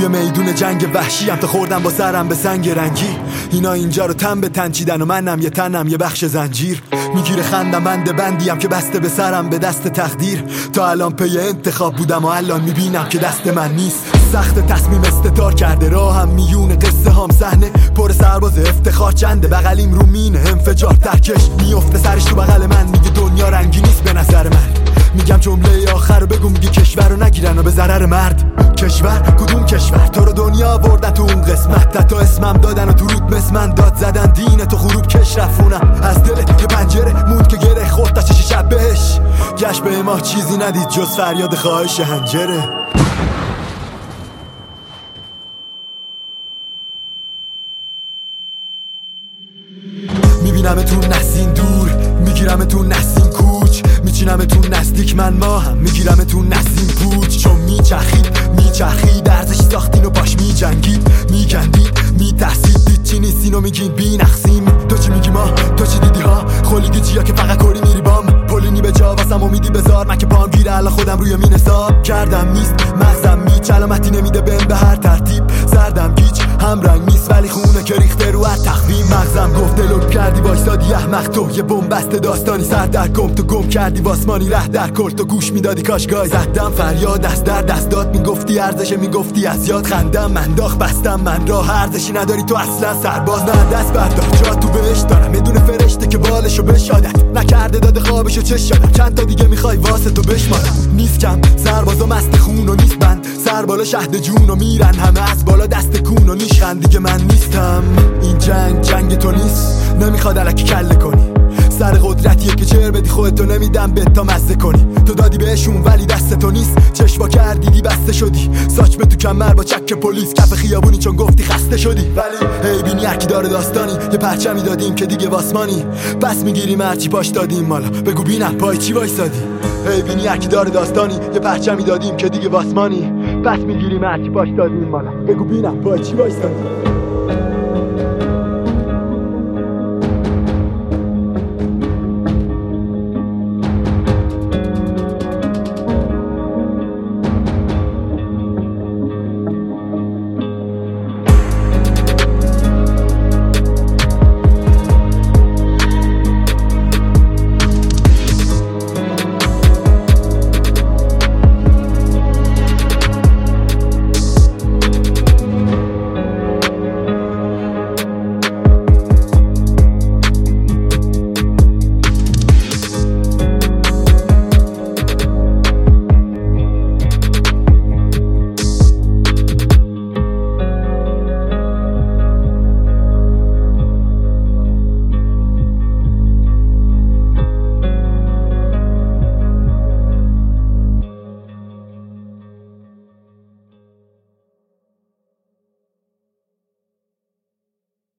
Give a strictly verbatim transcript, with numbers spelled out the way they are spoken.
توی میدون جنگ وحشیم تا خوردم با سرم به سنگ رنگی. اینا اینجا رو تن به تن چیدن و منم یه تنم یه بخش زنجیر. میگیره خندم بند بندیم که بسته به سرم به دست تقدیر. تا الان پی انتخاب بودم و الان میبینم که دست من نیست. سخت تصمیم استتار کرده راهم میون قصه هام صحنه پر سرباز افتخار چنده بغلیم رو مینه انفجار ترکش میفته سرش تو بغل من میگه دنیا رنگی نیست به نظر من. میگم جمله آخر رو بگو میگه کشور رو نگیرن و به ضرر مرد. کشور کدوم کشور تو رو دنیا بردن تو اون قسمت تا اسمم دادن و تو رود مسمن داد زدن دین تو غروب کش رفونم از دل یه پنجره موند که گره خورد تا چش شب بهش گشت به ما چیزی ندید جز فریاد خواهش هنجره. میبینم تو نسین دور میگیرم تو نسین کوچ میچینم تو نزدیک من ماهم میگیرم تو نسین پوچ چون میچرخید میچرخید ارزشی ساختین و باش میجنگید میگندید میترسید دید چی نیستین و میگین بی نقصیم. تو چی میگی ما تو چی دیدی ها خلیگی چیا که فقط کری میری بام پولینی به جا واسم امیدی بذار من که پام گیره الان خودم روی مین حساب کردم نیست مغزم میچ علامتی نمیده بهم به هر ترتیب سردم گیج همرنگ نیست ولی خونه که ریخته رو هر تخویم. مغزم گفت دلوک کردی وایسادی احمق تو یه بنبست داستانی سر در گم تو گم کردی واسمانی ره در کل تو گوش میدادی کاشگاه زدم فریاد دست در دست داد میگفتی ارزش میگفتی از یاد خندم من داغ بستم من راه ارزشی نداری تو اصلا سرباز نه دست بردار جا تو بهش دارم بدون فرشته که بالشو بشادت نکرده داده خوابشو چش یادم چند تا دیگه میخوای واسه تو بشمارم. نیست کم سربازا مست خون و نیست بند سر بالا شهد جون و میرن همه از بالا دست کون و نیشخند دیگه من نیستم. این جنگ جنگ تو نیست نمیخواد الکی کله کنی سر قدرتیه که چهر بدی خودتو نمیدم به تا مزه کنی. تو دادی بهشون ولی دست تو نیست چشما کردیدی بسته شدی ساچمه تو کمر با چک پلیس کف خیابونی چون گفتی خسته شدی. ولی هی بینی هرکی داره داستانی یه پرچمی دادیم که دیگه واسمانی پس میگیریم هرچی پاش دادیم مالا بگو بینم پای چی وایسادی. هی بینی هرکی داره داستانی یه پرچمی دادیم که دیگه واسمانی پس میگیریم هرچی پاش دادیم مالا بگو بینم پای چی وایسادی.